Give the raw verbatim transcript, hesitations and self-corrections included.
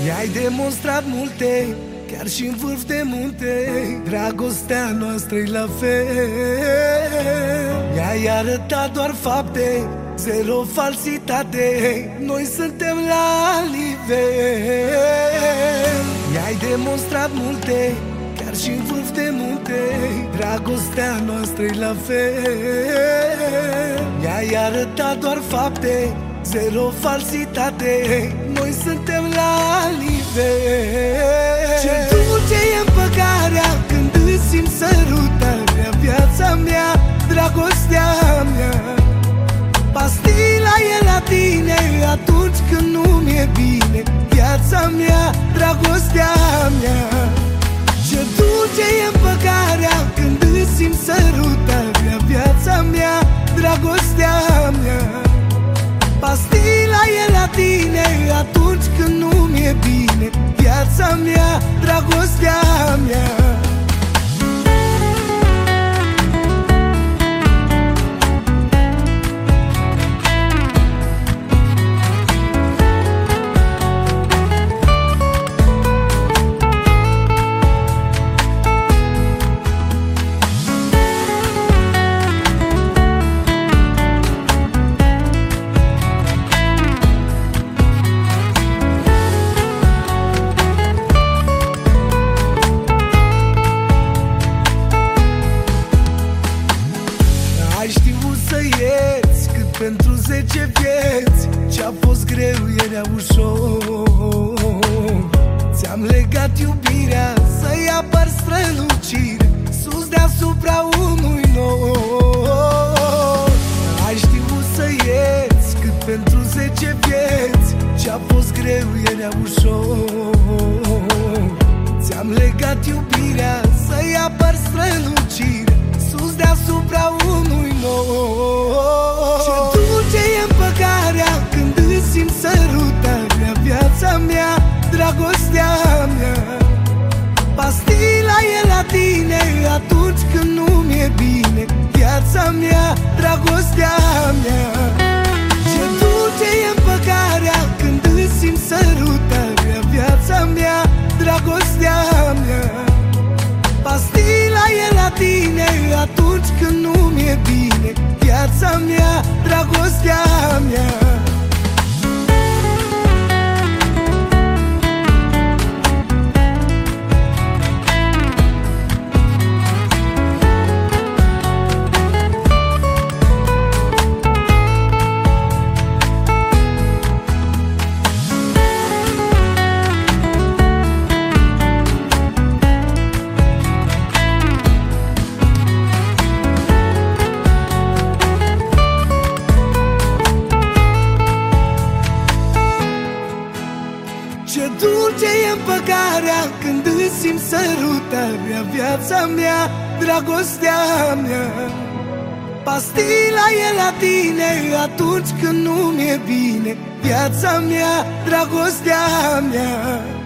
Mi-ai demonstrat multe, chiar și în vârf de munte. Dragostea noastră-i la fel. Mi-ai arătat doar fapte, zero falsitate. Noi suntem la nivel. Mi-ai demonstrat multe, chiar și în vârf de munte. Dragostea noastră-i la fel. Mi-ai arătat doar fapte, zero falsitate. Noi suntem la nivel. Ce dulce e împăcarea când îți simt sărutarea. Viața mea, dragostea mea. Pastila e la tine atunci când nu mi-e bine. Viața mea, dragostea mea. Ce dulce e împăcarea când îți simt sărutarea. Viața mea, dragostea mea. Pastila e la tine atunci când nu mi-e bine. Viața mea, dragostea mea. Ai știut să ieți cât pentru zece vieți. Ce-a fost greu era ușor. Ți-am legat iubirea să-i apăr strălucirea sus deasupra unui nor. Ai știut să ieți cât pentru zece vieți. Ce-a fost greu era ușor. Ți-am legat iubirea să-i apăr strălucirea sus deasupra unui nor. Ce dulce e împăcarea când îți simt sărutarea. Viața mea, dragostea mea. Pastila e la tine atunci când nu mi-e bine. Viața mea, dragostea mea. Ce dulce e împăcarea când îți simt sărutarea. Viața mea, dragostea mea. Pastila e la tine atunci când nu mi-e bine. Viața mea, dragostea mea. Ce dulce e împăcarea când îți simt sărutarea. Viața mea, dragostea mea. Pastila e la tine atunci când nu mi-e bine. Viața mea, dragostea mea.